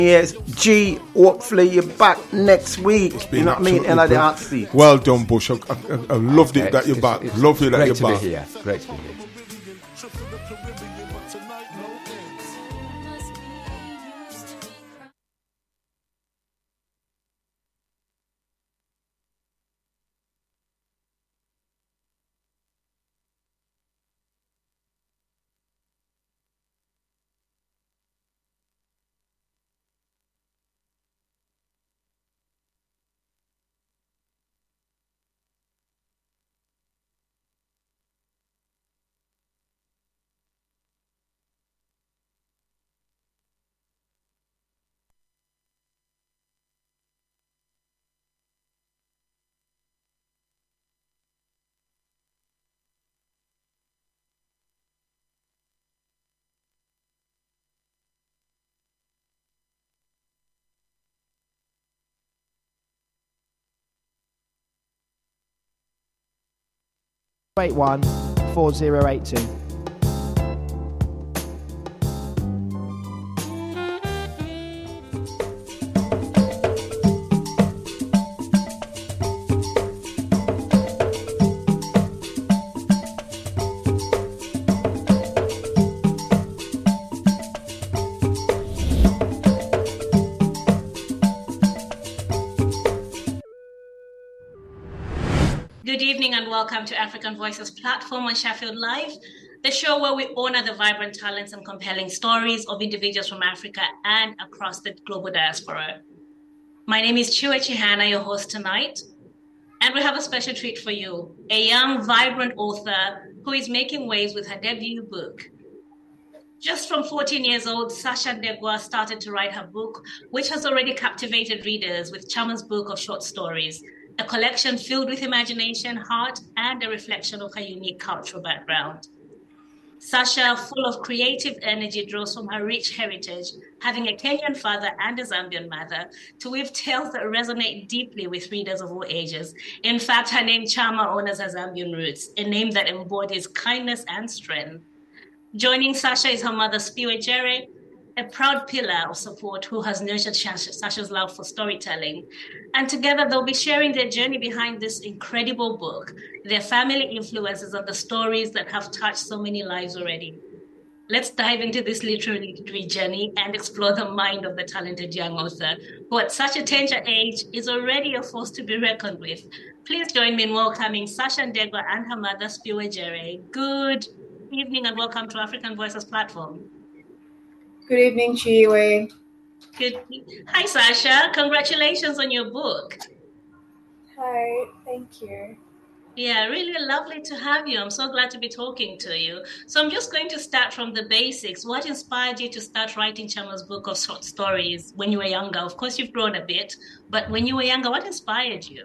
Yes, G, hopefully you're back next week. You know what I mean? And the Artsy. Well done, Bush. I loved it that you're back. Lovely that you're back. Great to be here. Eight 4082. Good evening and welcome to African Voices platform on Sheffield Live, the show where we honor the vibrant talents and compelling stories of individuals from Africa and across the global diaspora. My name is Chua Chihana, your host tonight, and we have a special treat for you, a young, vibrant author who is making waves with her debut book. Just from 14 years old, Sasha Ndegwa started to write her book, which has already captivated readers with Chama's Book of Short Stories, a collection filled with imagination, heart, and a reflection of her unique cultural background. Sasha, full of creative energy, draws from her rich heritage, having a Kenyan father and a Zambian mother, to weave tales that resonate deeply with readers of all ages. In fact, her name Chama honors her Zambian roots, a name that embodies kindness and strength. Joining Sasha is her mother, Spiwe Jere, a proud pillar of support who has nurtured Sasha's love for storytelling. And together they'll be sharing their journey behind this incredible book, their family influences and the stories that have touched so many lives already. Let's dive into this literary journey and explore the mind of the talented young author, who at such a tender age is already a force to be reckoned with. Please join me in welcoming Sasha Ndegwa and her mother, Spiwe Jere. Good evening and welcome to African Voices platform. Good evening, Chiwe. Good. Hi, Sasha. Congratulations on your book. Hi, thank you. Yeah, really lovely to have you. I'm so glad to be talking to you. So I'm just going to start from the basics. What inspired you to start writing Chama's Book of Short Stories when you were younger? Of course, you've grown a bit, but when you were younger, what inspired you?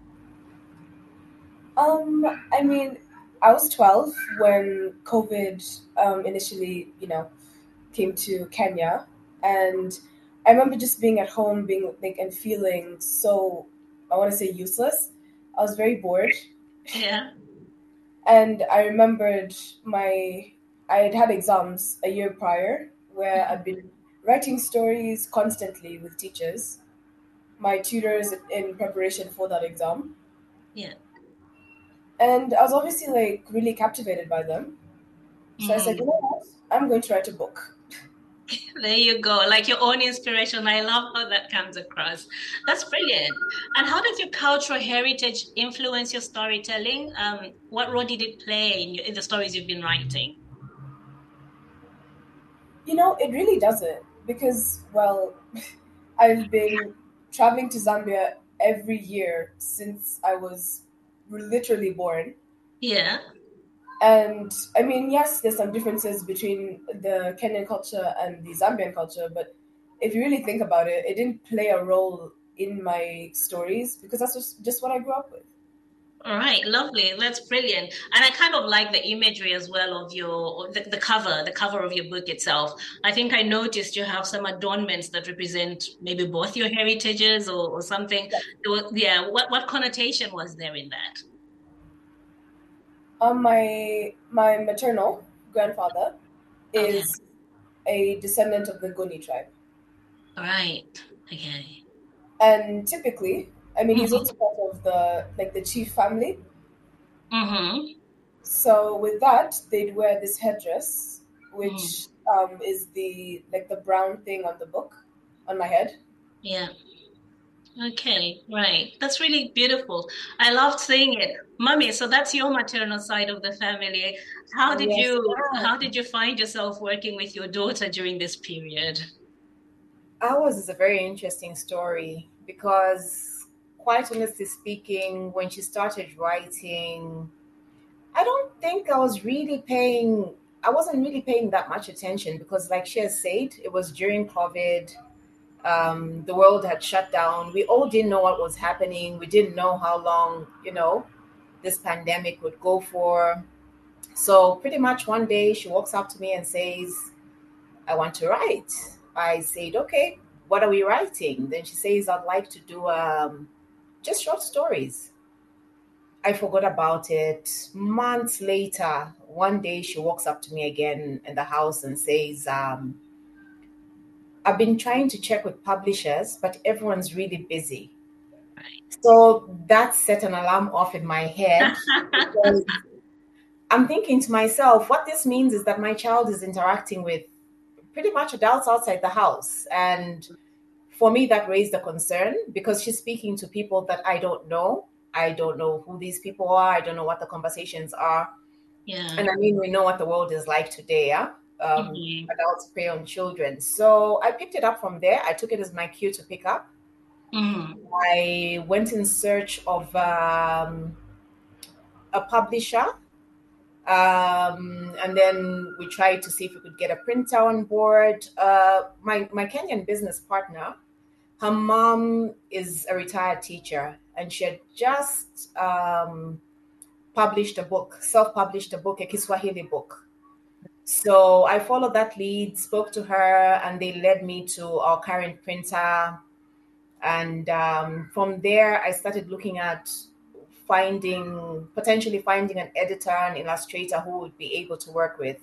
I mean, I was 12 when COVID initially, came to Kenya, and I remember just being at home, being like and feeling so, I want to say, useless. I was very bored. Yeah. And I remembered I had exams a year prior where I'd been writing stories constantly with teachers, my tutors in preparation for that exam. Yeah. And I was obviously like really captivated by them. So I said, you know what? I'm going to write a book. There you go. Like your own inspiration. I love how that comes across. That's brilliant. And how does your cultural heritage influence your storytelling? What role did it play in the stories you've been writing? It really doesn't because, well, I've been traveling to Zambia every year since I was literally born. Yeah. And I mean, yes, there's some differences between the Kenyan culture and the Zambian culture, but if you really think about it, it didn't play a role in my stories because that's just what I grew up with. All right, lovely. That's brilliant. And I kind of like the imagery as well of the cover of your book itself. I think I noticed you have some adornments that represent maybe both your heritages or something. Yeah. What connotation was there in that? My maternal grandfather is a descendant of the Guni tribe. Right. Okay. And typically, I mean, he's also part of the chief family. Mm-hmm. So with that, they'd wear this headdress, which is the brown thing on the book on my head. Yeah. Okay, right. That's really beautiful. I loved seeing it. Mommy, so that's your maternal side of the family. How did Yes, you find yourself working with your daughter during this period? Ours is a very interesting story because, quite honestly speaking, when she started writing, I wasn't really paying that much attention because, like she has said, it was during COVID. The world had shut down. We all didn't know what was happening. We didn't know how long, this pandemic would go for. So pretty much one day she walks up to me and says, I want to write. I said, okay, what are we writing? Then she says, I'd like to do just short stories. I forgot about it. Months later, one day she walks up to me again in the house and says, I've been trying to check with publishers, but everyone's really busy. So that set an alarm off in my head. Because I'm thinking to myself, what this means is that my child is interacting with pretty much adults outside the house. And for me, that raised a concern because she's speaking to people that I don't know. I don't know who these people are. I don't know what the conversations are. Yeah. And I mean, we know what the world is like today. Yeah? Adults prey on children. So I picked it up from there. I took it as my cue to pick up. I went in search of a publisher. And then we tried to see if we could get a printer on board. My Kenyan business partner, her mom is a retired teacher, and she had just self-published a book, a Kiswahili book. So I followed that lead, spoke to her, and they led me to our current printer. And from there, I started looking at potentially finding an editor, an illustrator who would be able to work with.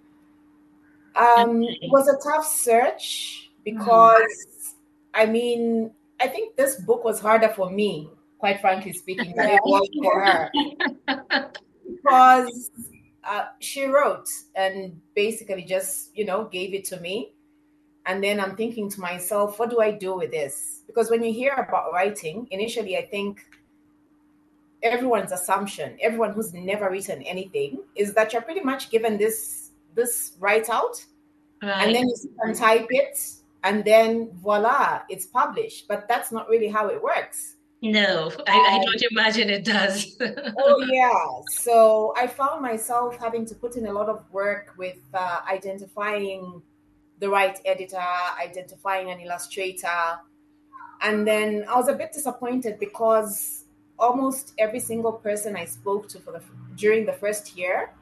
It was a tough search because, I mean, I think this book was harder for me, quite frankly speaking, than it was for her. Because she wrote and basically just, gave it to me. And then I'm thinking to myself, what do I do with this? Because when you hear about writing, initially I think everyone's assumption, everyone who's never written anything, is that you're pretty much given this write out, and then you can type it, and then voila, it's published. But that's not really how it works. No, I don't imagine it does. Oh yeah. So I found myself having to put in a lot of work with identifying the right editor, identifying an illustrator. And then I was a bit disappointed because almost every single person I spoke to during the first year,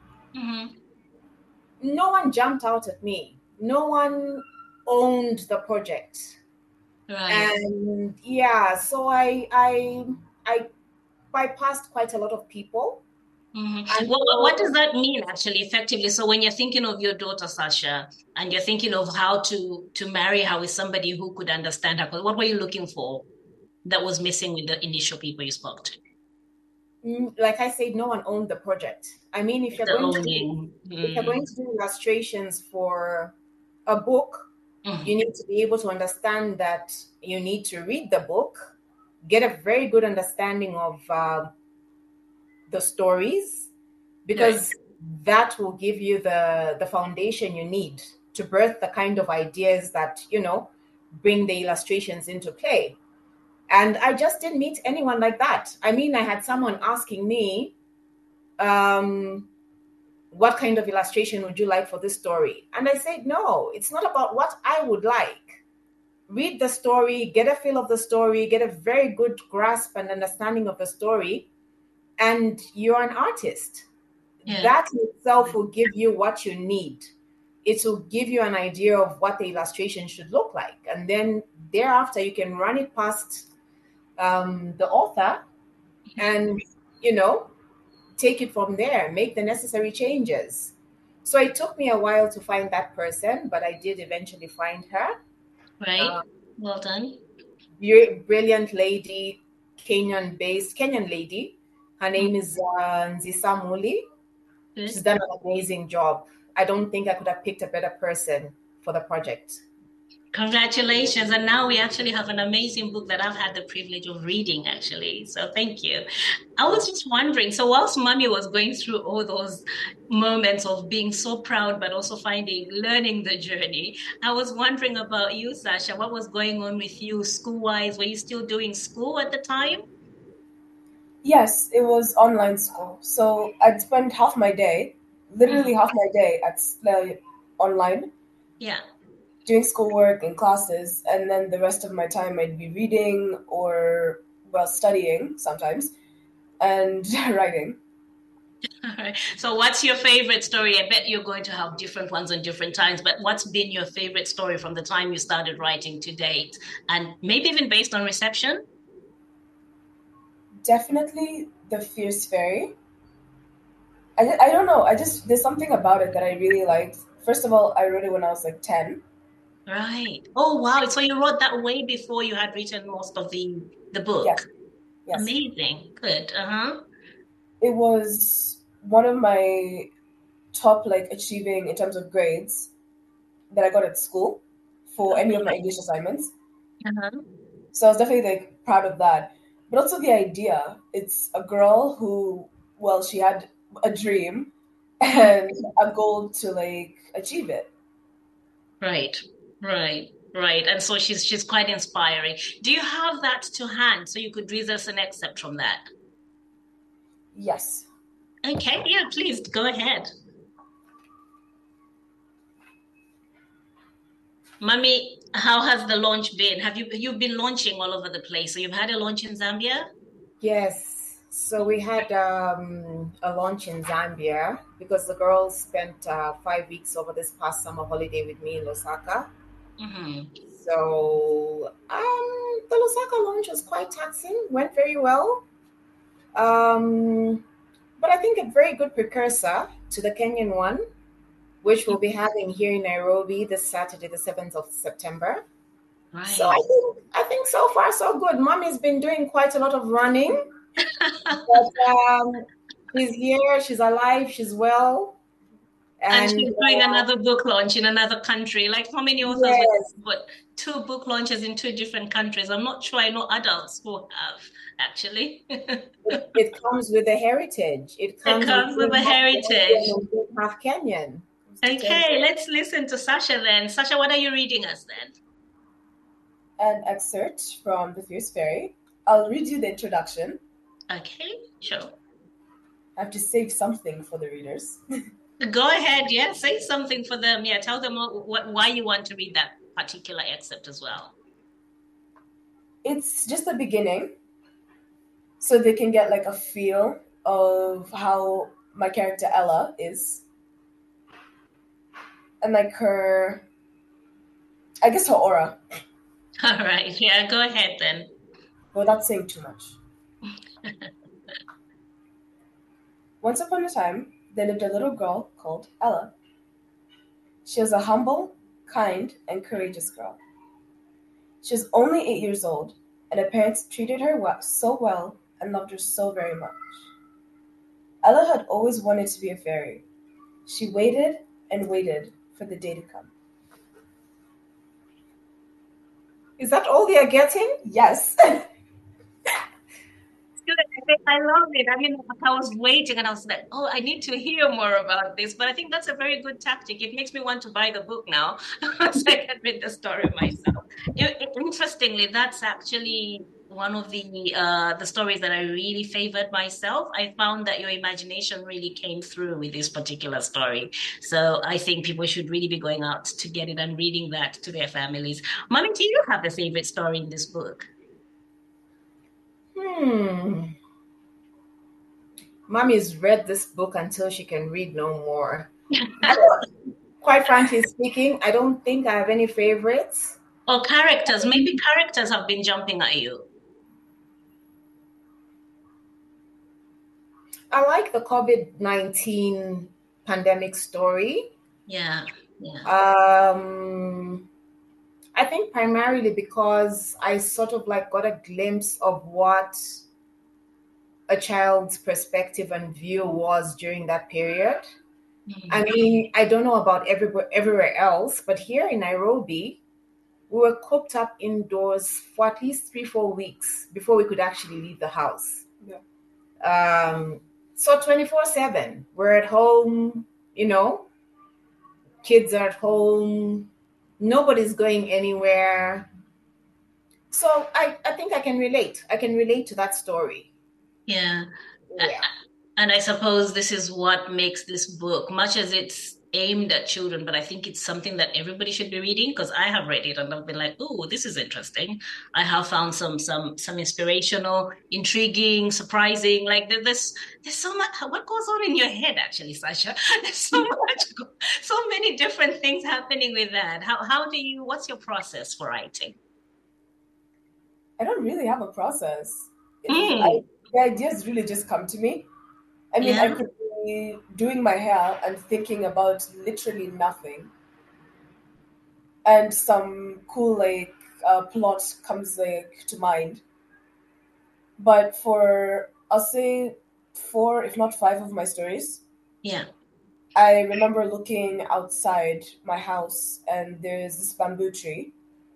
no one jumped out at me. No one owned the project. Right. And yeah, so I bypassed quite a lot of people. And what does that mean actually effectively? So when you're thinking of your daughter Sasha and you're thinking of how to marry her with somebody who could understand her, what were you looking for that was missing with the initial people you spoke to? Like I said, no one owned the project. I mean, if you're going to do illustrations for a book, you need to be able to understand that you need to read the book, get a very good understanding of the stories, because that will give you the foundation you need to birth the kind of ideas that, bring the illustrations into play. And I just didn't meet anyone like that. I mean, I had someone asking me, what kind of illustration would you like for this story? And I said, no, it's not about what I would like. Read the story, get a feel of the story, get a very good grasp and understanding of the story, and you're an artist. Yeah. That itself will give you what you need. It will give you an idea of what the illustration should look like. And then thereafter, you can run it past the author and, take it from there, make the necessary changes. So it took me a while to find that person, but I did eventually find her. Right. Well done. Brilliant lady, Kenyan lady. Her name is Nzisa Muli. She's done an amazing job. I don't think I could have picked a better person for the project. Congratulations. And now we actually have an amazing book that I've had the privilege of reading, actually. So thank you. I was just wondering, so whilst Mommy was going through all those moments of being so proud, but also learning the journey, I was wondering about you, Sasha. What was going on with you school-wise? Were you still doing school at the time? Yes, it was online school. So I'd spend half my day, literally half my day at online. Yeah. Doing schoolwork and classes, and then the rest of my time I'd be reading or, studying sometimes, and writing. All right. So what's your favorite story? I bet you're going to have different ones on different times, but what's been your favorite story from the time you started writing to date? And maybe even based on reception? Definitely The Fierce Fairy. I don't know. There's something about it that I really liked. First of all, I wrote it when I was 10. Right. Oh, wow. So you wrote that way before you had written most of the book? Yes. Amazing. Good. It was one of my top, achieving in terms of grades that I got at school for any of my English assignments. So I was definitely, proud of that. But also the idea. It's a girl who, she had a dream and a goal to, achieve it. Right. And so she's quite inspiring. Do you have that to hand so you could read us an excerpt from that? Yes. Okay, yeah, please go ahead. Mommy, how has the launch been? You've been launching all over the place? So you've had a launch in Zambia? Yes. So we had a launch in Zambia because the girls spent 5 weeks over this past summer holiday with me in Lusaka. Mm-hmm. So the Lusaka launch was quite taxing, went very well. But I think a very good precursor to the Kenyan one, which we'll be having here in Nairobi this Saturday, the 7th of September. Right. So I think so far so good. Mommy's been doing quite a lot of running. But she's here, she's alive, she's well. And she's doing another book launch in another country. Like how many authors but 2 book launches in 2 different countries? I'm not sure I know adults who have, actually. it comes with a heritage. It comes with a heritage. Half Kenyan. Okay, let's listen to Sasha then. Sasha, what are you reading us then? An excerpt from The Fierce Fairy. I'll read you the introduction. Okay, sure. I have to save something for the readers. Go ahead, yeah. Say something for them. Yeah, tell them why you want to read that particular excerpt as well. It's just the beginning, so they can get a feel of how my character Ella is. And her aura. All right, yeah, go ahead then. Without saying too much. Once upon a time, there lived a little girl called Ella. She was a humble, kind, and courageous girl. She was only 8 years old, and her parents treated her so well and loved her so very much. Ella had always wanted to be a fairy. She waited and waited for the day to come. Is that all they are getting? Yes. I love it. I mean, I was waiting and I was like, I need to hear more about this. But I think that's a very good tactic. It makes me want to buy the book now so I can read the story myself. Interestingly, that's actually one of the stories that I really favored myself. I found that your imagination really came through with this particular story. So I think people should really be going out to get it and reading that to their families. Mommy, do you have a favorite story in this book? Mommy's read this book until she can read no more. Quite frankly speaking, I don't think I have any favorites. Or characters. Maybe characters have been jumping at you. I like the COVID-19 pandemic story. Yeah. I think primarily because I sort of like got a glimpse of what a child's perspective and view was during that period. I mean, I don't know about everywhere else, but here in Nairobi, we were cooped up indoors for at least 3-4 weeks before we could actually leave the house. Yeah. So 24/7, we're at home, kids are at home, nobody's going anywhere. So I think I can relate. I can relate to that story. Yeah. Yeah. And I suppose this is what makes this book, much as it's aimed at children, but I think it's something that everybody should be reading, because I have read it and I've been like, oh, this is interesting. I have found some inspirational, intriguing, surprising. Like there's so much. What goes on in your head, actually, Sasha? There's so much, so many different things happening with that. What's your process for writing? I don't really have a process. The ideas really just come to me. I mean, I could be doing my hair and thinking about literally nothing, and some cool plot comes to mind. But for, I'll say, 4, if not 5 of my stories, I remember looking outside my house and there's this bamboo tree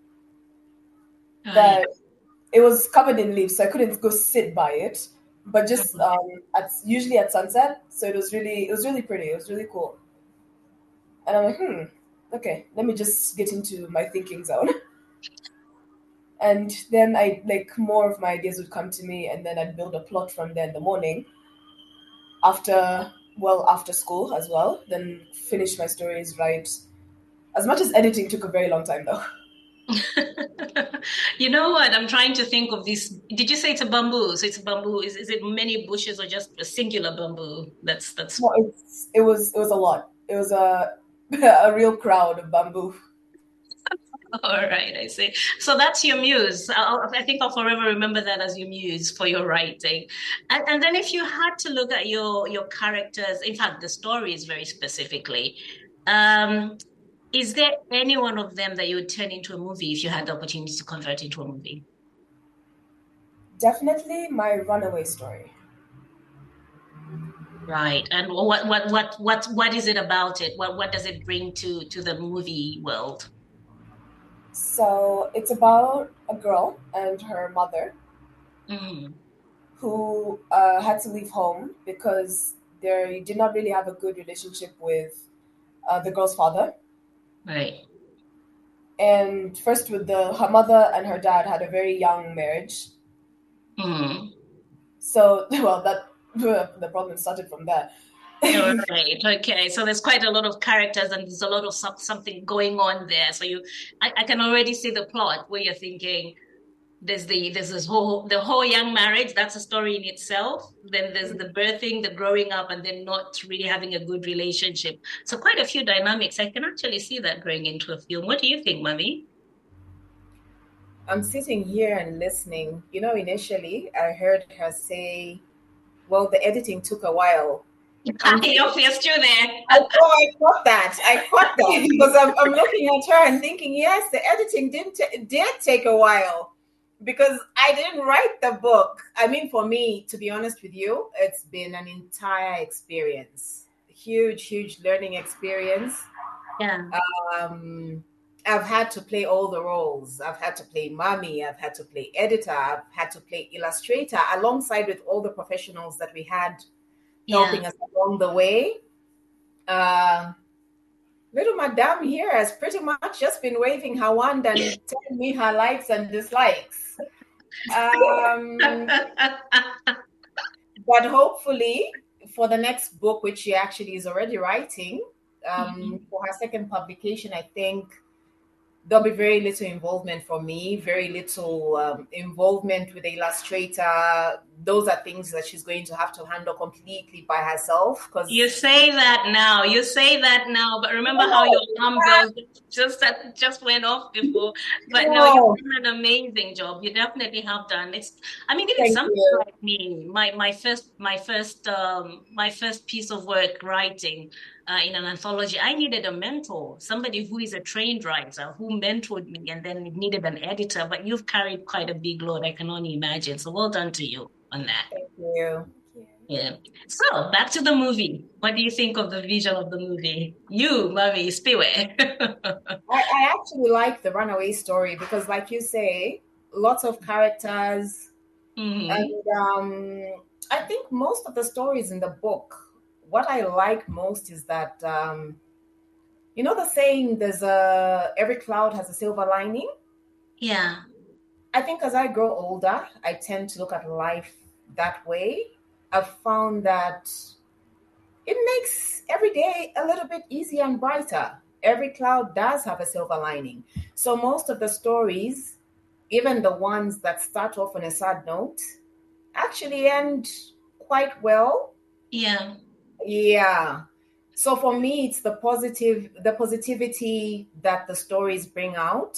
that it was covered in leaves, so I couldn't go sit by it. But just usually at sunset, so it was really pretty. It was really cool, and I'm like, okay, let me just get into my thinking zone, and then more of my ideas would come to me, and then I'd build a plot from there in the morning, after school as well. Then finish my stories, write. As much as editing took a very long time though. You know what? I'm trying to think of this. Did you say it's a bamboo? So it's a bamboo. Is it many bushes or just a singular bamboo? That's. No, it was a lot. It was a real crowd of bamboo. All right, I see. So that's your muse. I think I'll forever remember that as your muse for your writing. And then if you had to look at your characters, in fact, the stories very specifically, is there any one of them that you would turn into a movie if you had the opportunity to convert into a movie? Definitely my runaway story. Right. And what is it about it? What does it bring to the movie world? So it's about a girl and her mother who had to leave home because they did not really have a good relationship with the girl's father. Right. And first with her mother and her dad had a very young marriage. So, the problem started from there. Right. Okay. So there's quite a lot of characters and there's a lot of something going on there. So I can already see the plot where you're thinking there's the whole young marriage. That's a story in itself. Then there's the birthing, the growing up, and then not really having a good relationship. So quite a few dynamics. I can actually see that going into a film. What do you think, Mami? I'm sitting here and listening. Initially I heard her say, well, the editing took a while. You're still there. I caught that because I'm looking at her and thinking, yes, the editing did take a while because I didn't write the book. I mean, for me, to be honest with you, it's been an entire experience, huge learning experience. Yeah. I've had to play all the roles. I've had to play mommy. I've had to play editor. I've had to play illustrator alongside with all the professionals that we had helping us along the way. Little Madame here has pretty much just been waving her wand and telling me her likes and dislikes. But hopefully for the next book, which she actually is already writing, for her second publication, I think there'll be very little involvement from me, very little involvement with the illustrator. Those are things that she's going to have to handle completely by herself. Because you say that now, but remember how your alarm bells just went off before. But no, you've done an amazing job. You definitely have done. Even something like me, my first piece of work writing. in an anthology, I needed a mentor, somebody who is a trained writer who mentored me, and then it needed an editor. But you've carried quite a big load, I can only imagine. So well done to you on that. Thank you. Yeah. So back to the movie. What do you think of the vision of the movie? You, Mami, Spiwe. I actually like the Runaway story because, like you say, lots of characters. And I think most of the stories in the book, what I like most is that, you know, the saying, every cloud has a silver lining. Yeah. I think as I grow older, I tend to look at life that way. I've found that it makes every day a little bit easier and brighter. Every cloud does have a silver lining. So most of the stories, even the ones that start off on a sad note, actually end quite well. Yeah. Yeah. So for me, it's the positivity that the stories bring out.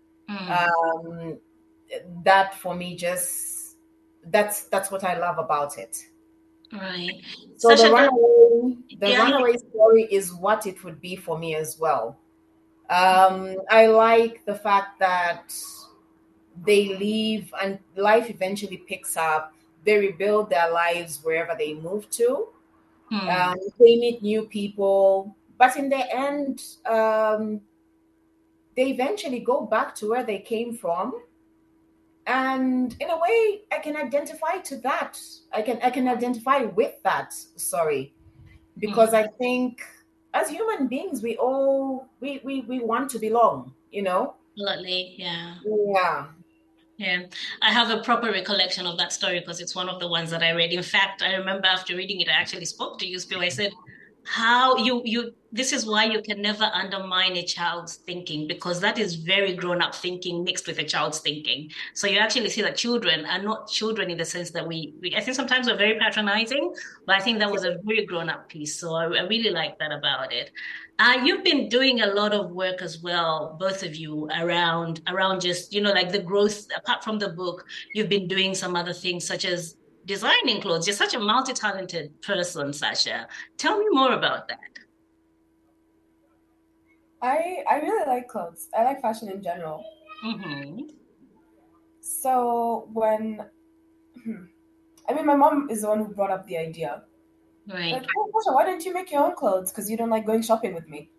That for me that's what I love about it. Right. So the runaway story is what it would be for me as well. I like the fact that they leave and life eventually picks up. They rebuild their lives wherever they move to. They meet new people, but in the end, they eventually go back to where they came from. And in a way, I can identify to that. I can identify with that. Sorry, because I think as human beings, we want to belong. You know. Absolutely. Yeah. Yeah. Yeah, I have a proper recollection of that story because it's one of the ones that I read. In fact, I remember after reading it, I actually spoke to you, Spill. I said, how this is why you can never undermine a child's thinking, because that is very grown-up thinking mixed with a child's thinking. So you actually see that children are not children in the sense that we I think sometimes we're very patronizing, but I think that was a very grown-up piece. So I really like that about it. You've been doing a lot of work as well, both of you, around just, you know, like the growth. Apart from the book, you've been doing some other things such as designing clothes. You're such a multi-talented person, Sasha. Tell me more about that. I really like clothes. I like fashion in general. So my mom is the one who brought up the idea. Right. Like, oh, Sasha, why don't you make your own clothes? Because you don't like going shopping with me.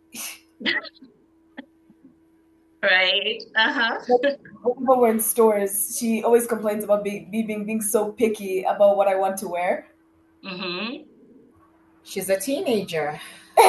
Right. Whenever we're in stores, she always complains about being so picky about what I want to wear. She's a teenager.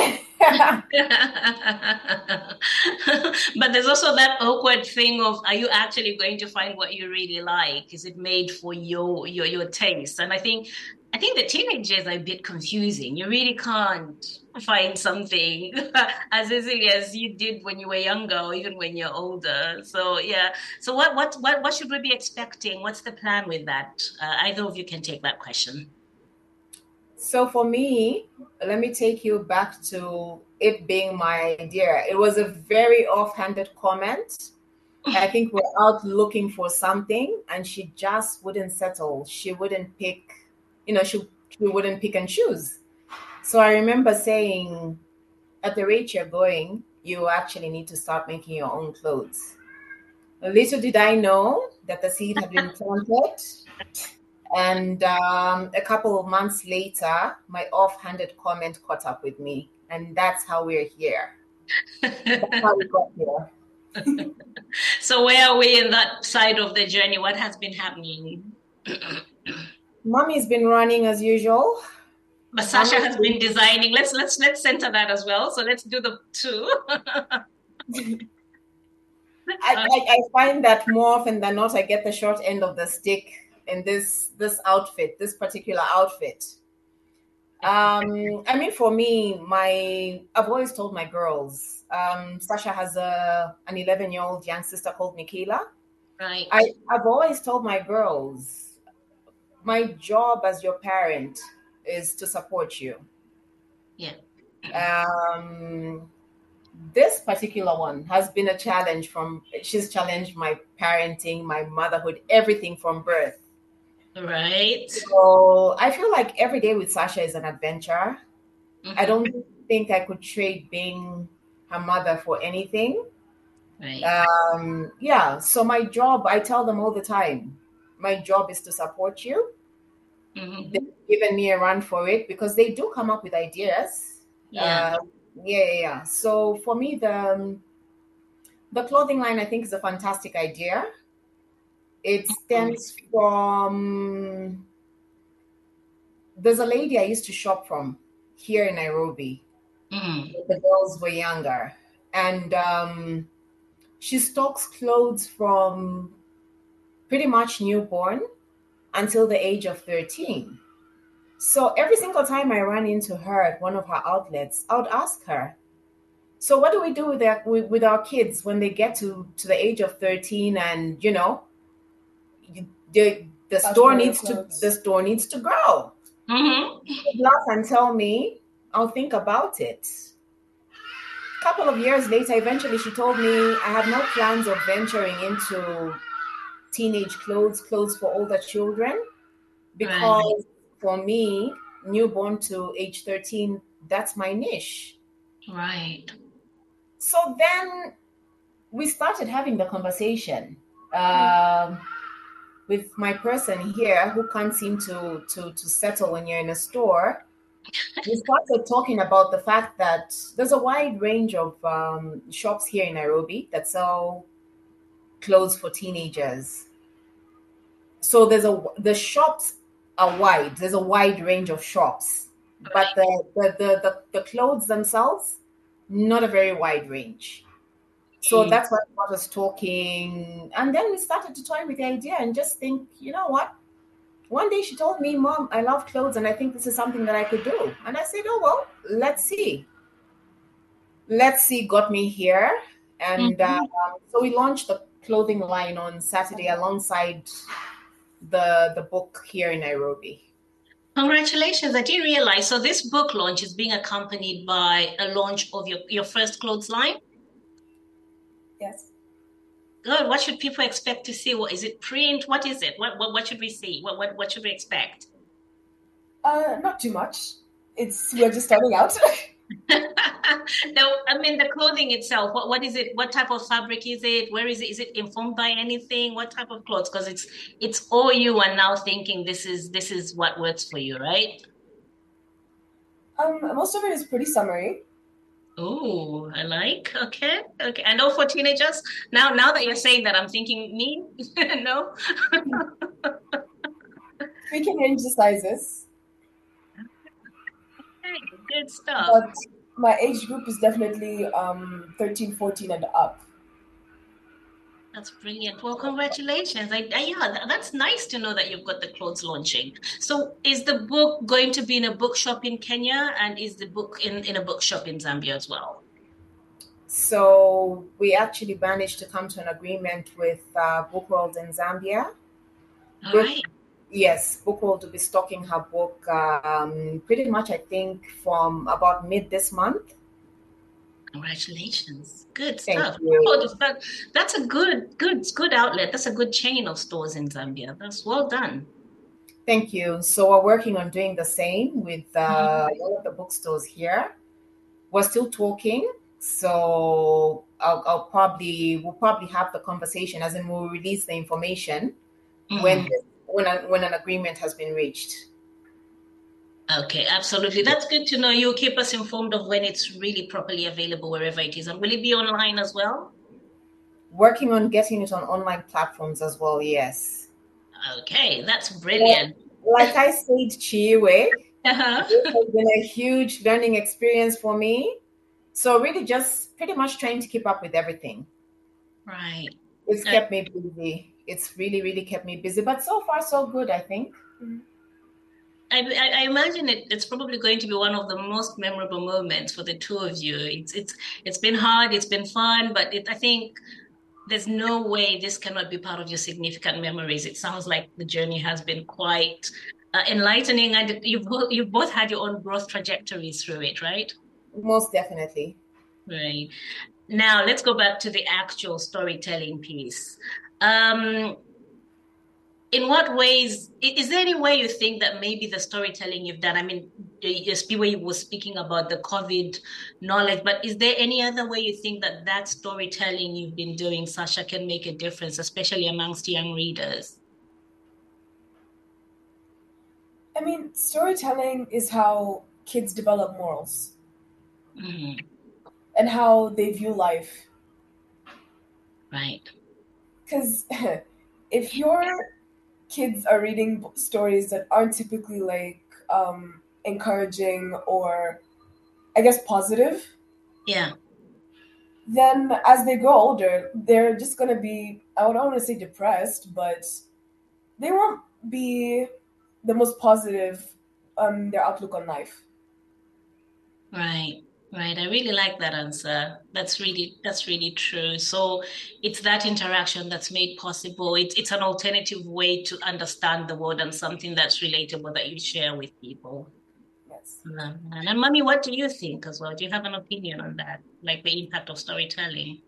But there's also that awkward thing of, are you actually going to find what you really like? Is it made for your taste? And I think the teenagers are a bit confusing. You really can't find something as easily as you did when you were younger or even when you're older. So yeah. So what should we be expecting? What's the plan with that? Either of you can take that question. So for me, let me take you back to it being my idea. It was a very offhanded comment. I think we're out looking for something and she just wouldn't settle. She wouldn't pick, she wouldn't pick and choose. So I remember saying, at the rate you're going, you actually need to start making your own clothes. Little did I know that the seed had been planted. And a couple of months later, my offhanded comment caught up with me. And that's how we're here. That's how we got here. So where are we in that side of the journey? What has been happening? Mommy's been running as usual. But Sasha has been designing. Let's center that as well. So let's do the two. I find that more often than not, I get the short end of the stick in this outfit, this particular outfit. For me, I've always told my girls, Sasha has an 11-year-old young sister called Nikila. Right. I've always told my girls, my job as your parent is to support you. Yeah. This particular one has been a challenge she's challenged my parenting, my motherhood, everything from birth. Right. So I feel like every day with Sasha is an adventure. I don't think I could trade being her mother for anything. Right. So my job, I tell them all the time, my job is to support you. Mm-hmm. They've given me a run for it because they do come up with ideas. Yeah. So for me, the clothing line, I think, is a fantastic idea. It stems from, there's a lady I used to shop from here in Nairobi. Mm-hmm. The girls were younger, and she stocks clothes from pretty much newborn until the age of 13. So every single time I run into her at one of her outlets, I would ask her, so what do we do with our kids when they get to the age of 13, and the store needs to grow. Mm-hmm. Laugh and tell me, I'll think about it. A couple of years later, eventually she told me I have no plans of venturing into teenage clothes for older children, because for me, newborn to age 13, that's my niche. Right. So then we started having the conversation with my person here who can't seem to settle when you're in a store. We started talking about the fact that there's a wide range of shops here in Nairobi that sell clothes for teenagers. So the shops are wide. There's a wide range of shops, but the clothes themselves, not a very wide range. So that's what got us talking. And then we started to toy with the idea and just think, you know what? One day she told me, Mom, I love clothes and I think this is something that I could do. And I said, oh, well, let's see. Let's See got me here. And so we launched the clothing line on Saturday alongside the book here in Nairobi. Congratulations. I didn't realize. So this book launch is being accompanied by a launch of your first clothes line? Yes. Good. What should people expect to see? What is it? Print? What is it? What should we see? What should we expect? Not too much. We're just starting out. No, I mean the clothing itself. What is it? What type of fabric is it? Where is it? Is it informed by anything? What type of clothes? Because it's all you are now thinking this is what works for you, right? Most of it is pretty summery. Oh, I like. Okay. And all for teenagers. Now that you're saying that, I'm thinking me. No. We can range the sizes. Okay, good stuff. But my age group is definitely 13, 14 and up. That's brilliant. Well, congratulations. That's nice to know that you've got the clothes launching. So is the book going to be in a bookshop in Kenya, and is the book in a bookshop in Zambia as well? So we actually managed to come to an agreement with Bookworld in Zambia. All right. Yes, Bookworld will be stocking her book pretty much, I think, from about mid this month. Congratulations. Good Thank stuff. you. Oh, that's a good outlet. That's a good chain of stores in Zambia. That's well done. Thank you. So we're working on doing the same with all of the bookstores here. We're still talking. So we'll probably have the conversation, as in we'll release the information when an agreement has been reached. Okay, absolutely. That's good to know. You'll keep us informed of when it's really properly available wherever it is. And will it be online as well? Working on getting it on online platforms as well, yes. Okay, that's brilliant. Like I said, Chiwe, It has been a huge learning experience for me. So really just pretty much trying to keep up with everything. Right. It's kept me busy. It's really, really kept me busy. But so far, so good, I think. I imagine it's probably going to be one of the most memorable moments for the two of you. It's been hard, it's been fun, but I think there's no way this cannot be part of your significant memories. It sounds like the journey has been quite enlightening, and you've both had your own growth trajectories through it, right? Most definitely. Right. Now let's go back to the actual storytelling piece. in what ways, is there any way you think that maybe the storytelling you've done, I mean, just where you were speaking about the COVID knowledge, but is there any other way you think that that storytelling you've been doing, Sasha, can make a difference, especially amongst young readers? I mean, storytelling is how kids develop morals and how they view life. Right. Because if your kids are reading stories that aren't typically like encouraging or, I guess, positive, then as they grow older, they're just going to be, I don't want to say depressed, but they won't be the most positive their outlook on life. Right. I really like that answer. That's really true. So it's that interaction that's made possible. It's an alternative way to understand the world and something that's relatable that you share with people. Yes. And Mommy, what do you think as well? Do you have an opinion on that, like the impact of storytelling?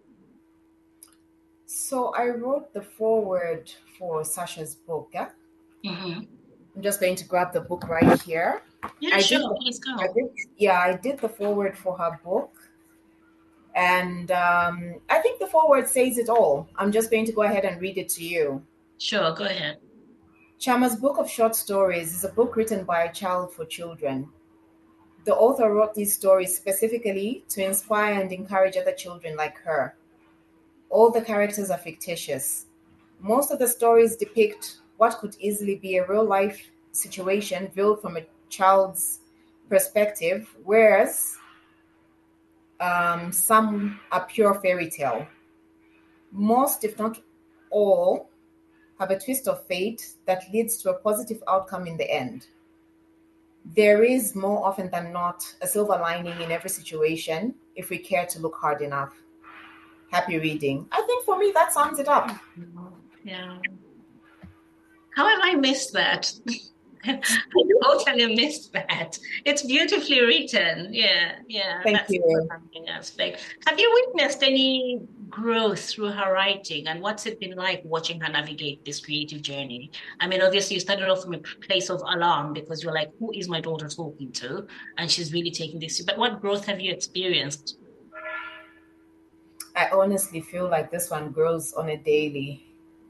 So I wrote the foreword for Sasha's book. Yeah? Mm-hmm. I'm just going to grab the book right here. Yeah, sure. Please go. I did the foreword for her book. And I think the foreword says it all. I'm just going to go ahead and read it to you. Sure, go ahead. Chama's book of short stories is a book written by a child for children. The author wrote these stories specifically to inspire and encourage other children like her. All the characters are fictitious. Most of the stories depict what could easily be a real-life situation viewed from a child's perspective, whereas some are pure fairy tale. Most, if not all, have a twist of fate that leads to a positive outcome in the end. There is, more often than not, a silver lining in every situation if we care to look hard enough. Happy reading. I think for me that sums it up. Yeah. How have I missed that? I totally missed that. It's beautifully written. Yeah. Thank you. Aspect. Have you witnessed any growth through her writing, and what's it been like watching her navigate this creative journey? I mean, obviously you started off from a place of alarm because you're like, who is my daughter talking to? And she's really taking this. But what growth have you experienced? I honestly feel like this one grows on a daily.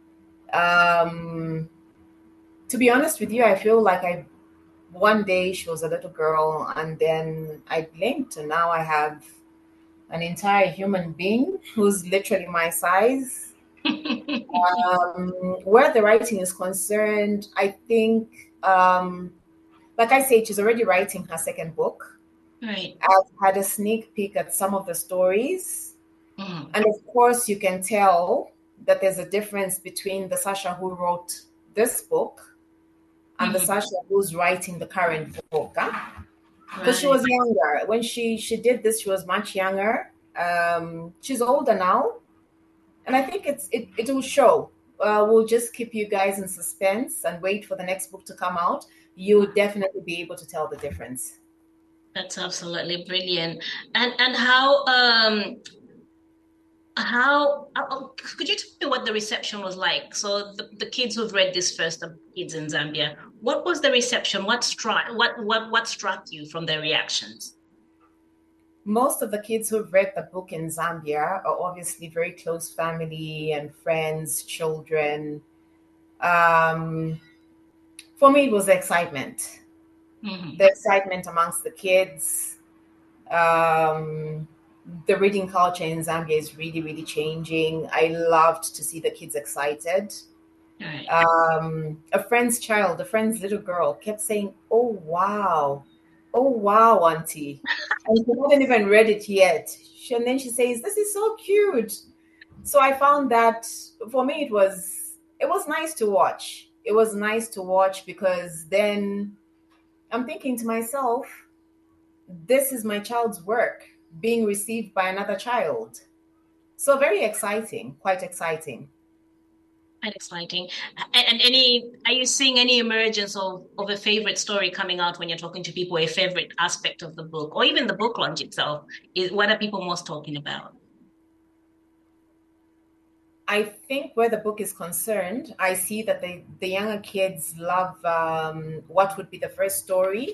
To be honest with you, I feel like one day she was a little girl and then I blinked and now I have an entire human being who's literally my size. Where the writing is concerned, I think, like I said, she's already writing her second book. Right. I've had a sneak peek at some of the stories. And of course, you can tell that there's a difference between the Sasha who wrote this book and the Sasha who's writing the current book. Because she was younger. When she did this, she was much younger. She's older now. And I think it will show. We'll just keep you guys in suspense and wait for the next book to come out. You'll definitely be able to tell the difference. That's absolutely brilliant. And how could you tell me what the reception was like? So the kids who've read this first, the kids in Zambia, what was the reception? What struck you from their reactions? Most of the kids who've read the book in Zambia are obviously very close family and friends, children. For me, it was the excitement. The excitement amongst the kids. The reading culture in Zambia is really, really changing. I loved to see the kids excited. Right. A friend's little girl kept saying, oh, wow, auntie. And she hadn't even read it yet. And then she says, this is so cute. So I found that for me, it was nice to watch. It was nice to watch because then I'm thinking to myself, this is my child's work being received by another child. So very exciting, quite exciting. Quite exciting. And are you seeing any emergence of a favorite story coming out when you're talking to people, a favorite aspect of the book, or even the book launch itself? What are people most talking about? I think where the book is concerned, I see that the younger kids love what would be the first story.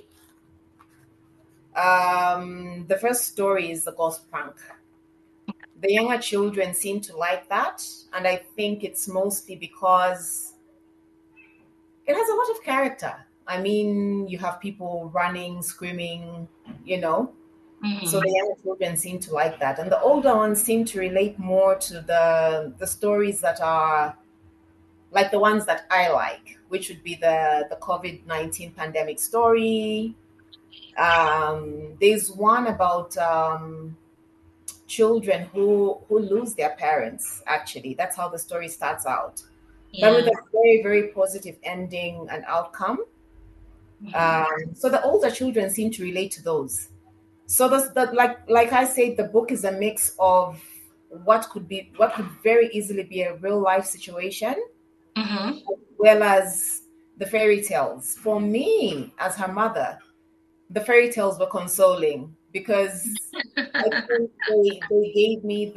The first story is the ghost prank. The younger children seem to like that, and I think it's mostly because it has a lot of character. I mean, you have people running, screaming, So the younger children seem to like that. And the older ones seem to relate more to the stories that are like the ones that I like, which would be the COVID-19 pandemic story. There's one about children who lose their parents, actually. That's how the story starts out. Yeah. But with a very, very positive ending and outcome. So the older children seem to relate to those. So like I said, the book is a mix of what could very easily be a real life situation, as well as the fairy tales. For me, as her mother, the fairy tales were consoling because I think they gave me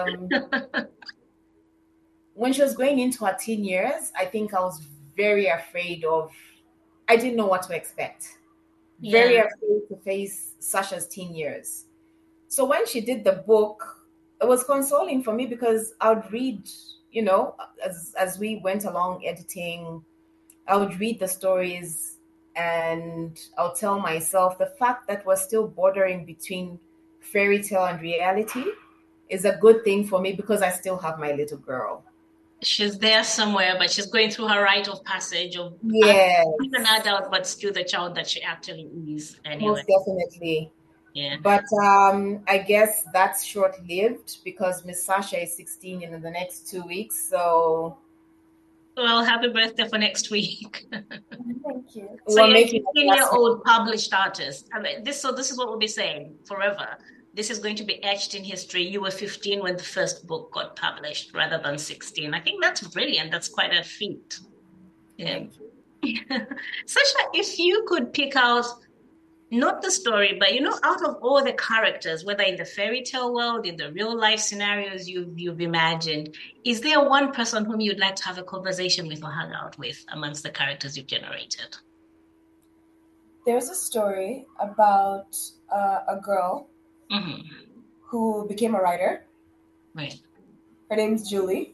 when she was going into her teen years, I think I was very afraid I didn't know what to expect. Yeah. Very afraid to face Sasha's teen years. So when she did the book, it was consoling for me because I would read, as we went along editing, I would read the stories and I'll tell myself the fact that we're still bordering between fairy tale and reality is a good thing for me because I still have my little girl. She's there somewhere, but she's going through her rite of passage of being an adult, but still the child that she actually is. Anyway. Most definitely. Yeah. But I guess that's short-lived because Miss Sasha is 16 in the next 2 weeks. So, well, happy birthday for next week. Thank you. So you're a 16-year-old published artist. I mean, this is what we'll be saying forever. This is going to be etched in history. You were 15 when the first book got published rather than 16. I think that's brilliant. That's quite a feat. Yeah. Sasha, if you could pick out, not the story, but, out of all the characters, whether in the fairy tale world, in the real life scenarios you've imagined, is there one person whom you'd like to have a conversation with or hang out with amongst the characters you've generated? There's a story about a girl who became a writer. Right. Her name's Julie.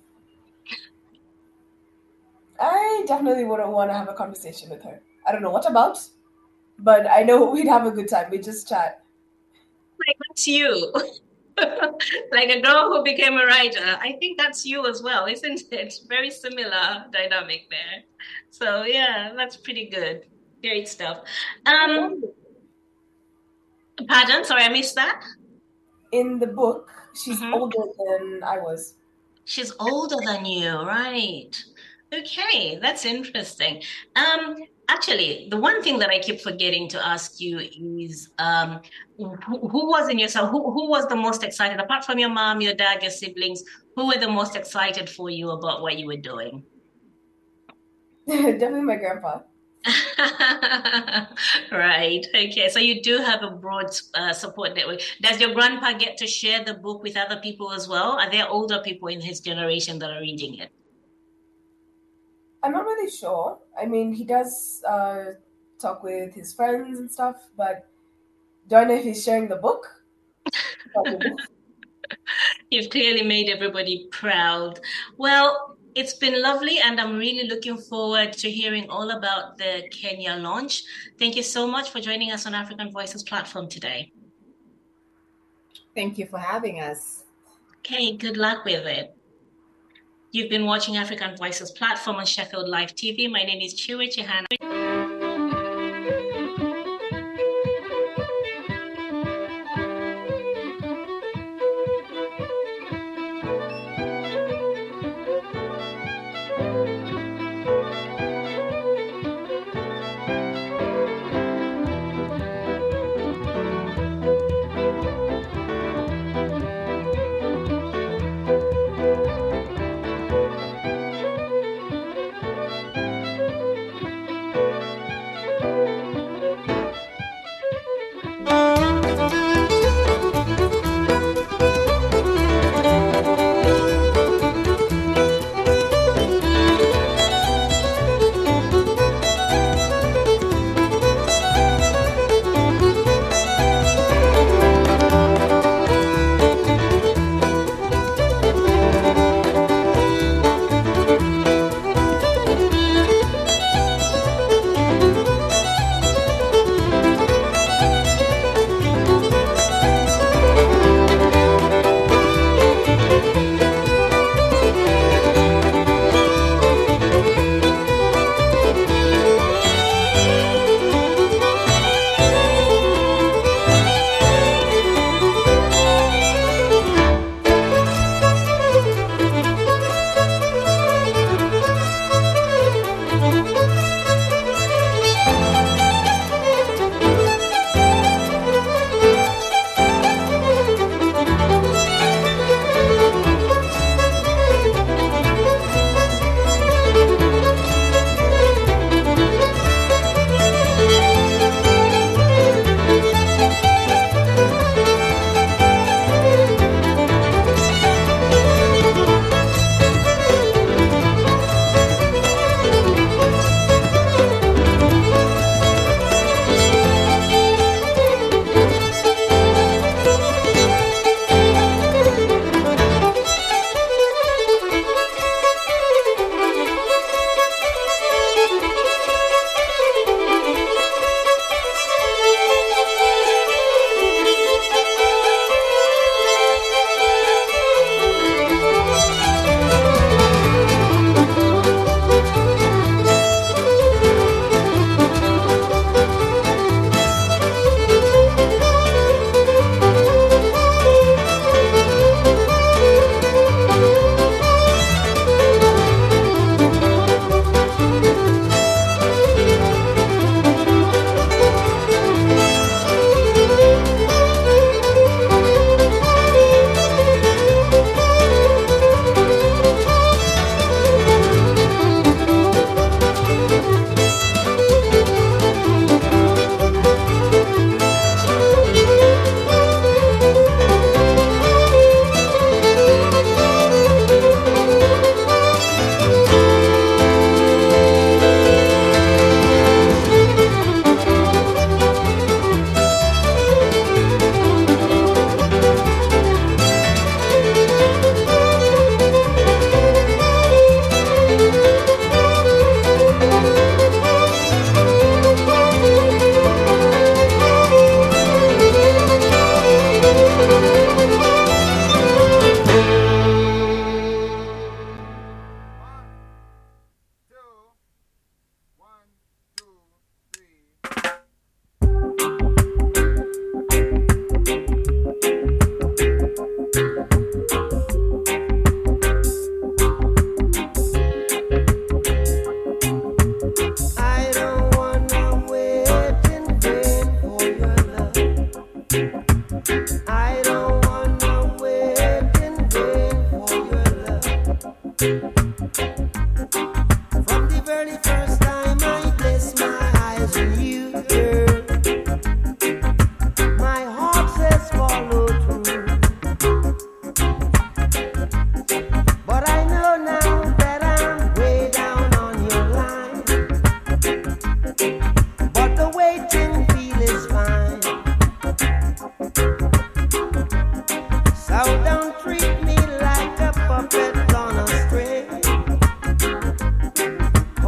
I definitely wouldn't want to have a conversation with her. I don't know what about, but I know we'd have a good time. We just chat. Like, that's you. Like a girl who became a writer. I think that's you as well, isn't it? Very similar dynamic there. So yeah, that's pretty good. Great stuff. Pardon? Sorry, I missed that. In the book, she's older than I was. She's older than you, right? Okay, that's interesting. Actually, the one thing that I keep forgetting to ask you is who was in yourself? Who was the most excited, apart from your mom, your dad, your siblings? Who were the most excited for you about what you were doing? Definitely my grandpa. Right. Okay. So you do have a broad support network. Does your grandpa get to share the book with other people as well? Are there older people in his generation that are reading it? I'm not really sure. I mean, he does talk with his friends and stuff, but do I know if he's sharing the book? You've clearly made everybody proud. Well, it's been lovely, and I'm really looking forward to hearing all about the Kenya launch. Thank you so much for joining us on African Voices platform today. Thank you for having us. Okay, good luck with it. You've been watching African Voices platform on Sheffield Live TV. My name is Chiwe Chihana.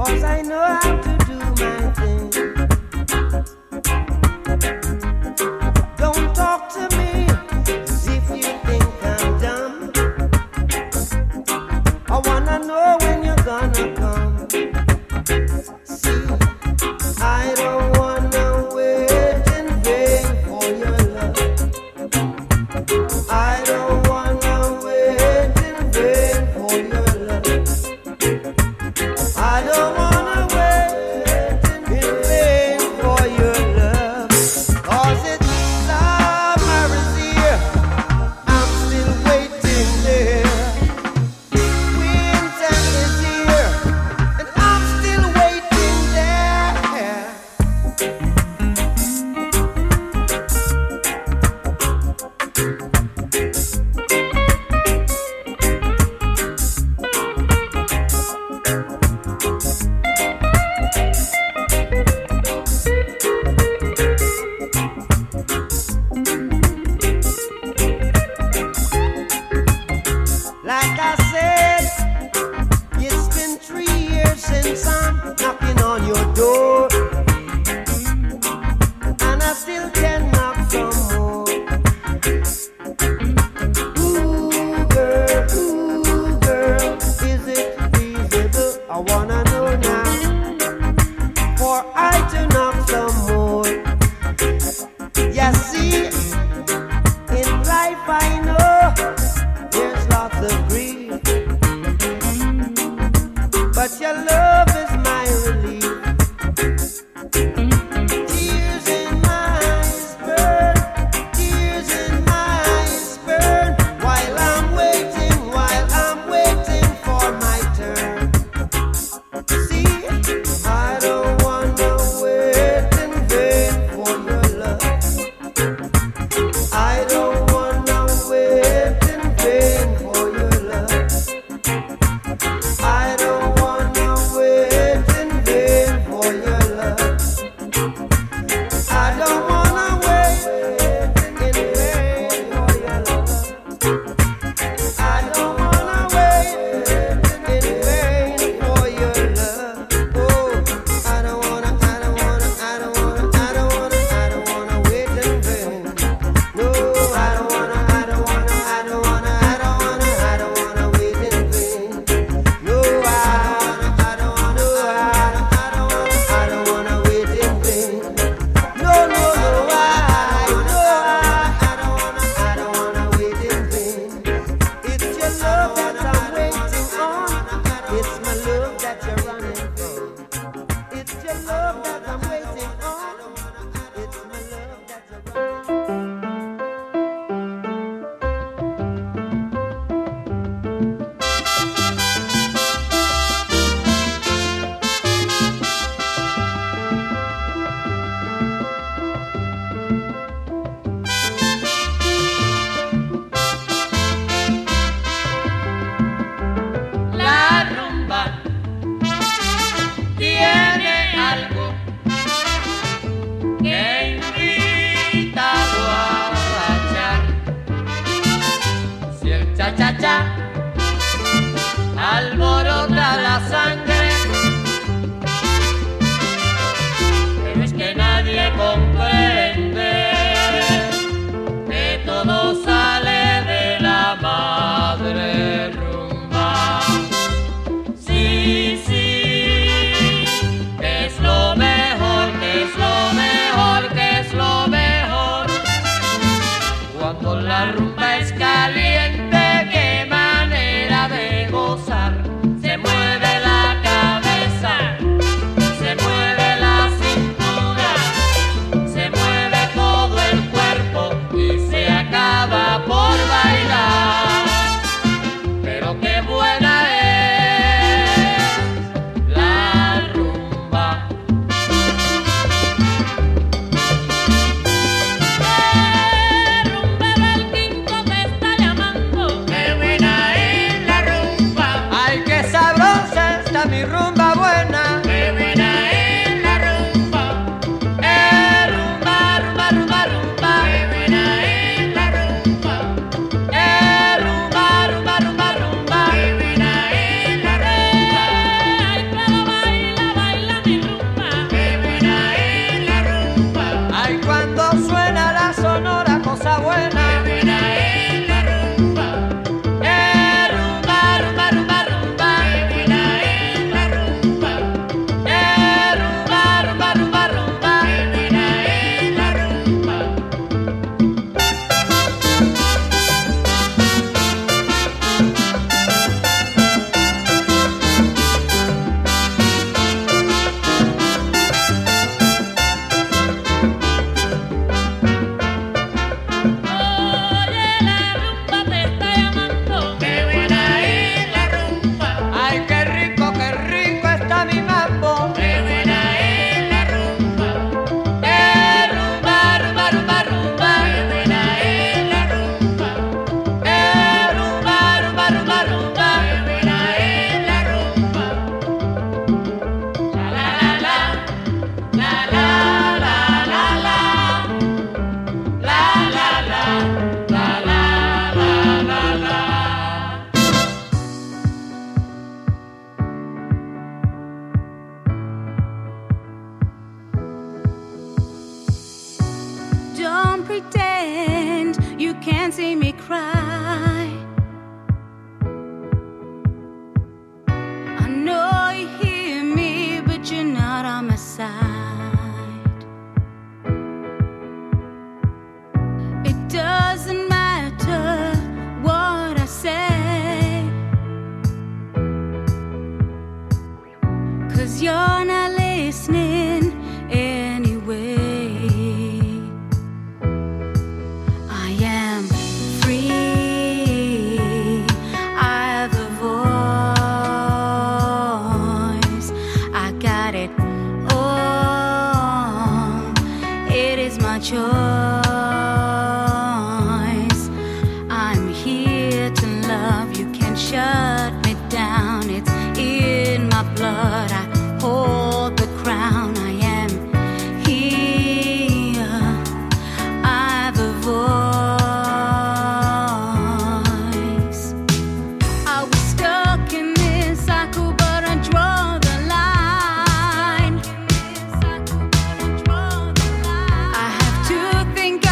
'cause I know how to do my thing. Don't talk to me as if you think I'm dumb. I wanna know when you're gonna come. See, I don't wanna wait in vain for your love. I don't wanna wait in vain for your love. I don't wanna wait in vain for your love. 'Cause it's summer is here, I'm still waiting there. Winter is here, and I'm still waiting there. Like I said, it's been 3 years since I'm knocking on your door, and I still can knock some more. Ooh, girl, is it feasible? I wanna know now, for I to knock some more. Yeah, see, in life I know there's lots of grief, but your love is my relief. Tears in my eyes burn, tears in my eyes burn, while I'm waiting for my turn. See, pretend you can't see me cry. I know you hear me, but you're not on my side. It doesn't matter what I say, 'cause you're not listening anyway. I am free, I have a voice, I got it all, it is my choice. I'm here to love, you can't shut me down, it's in my blood, I hold the crown. I am here, I have a voice. I was stuck in this cycle, but I draw the line. I have to think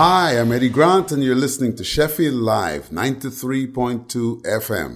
Hi, I'm Eddie Grant, and you're listening to Sheffield Live, 93.2 FM.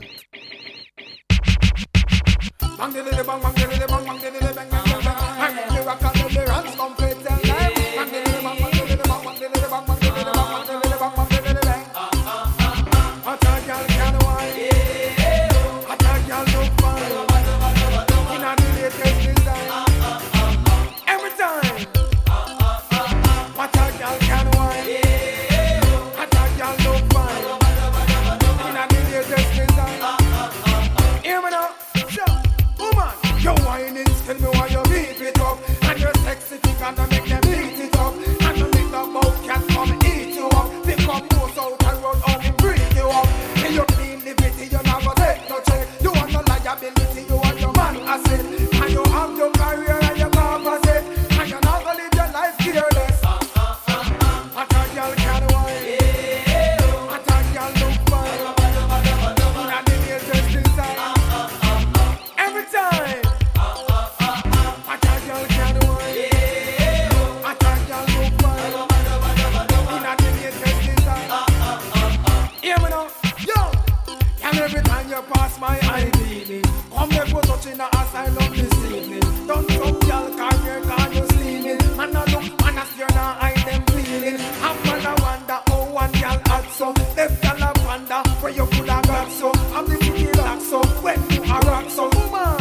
Where you could have got so I'm the cookie lock so when you are rock so woman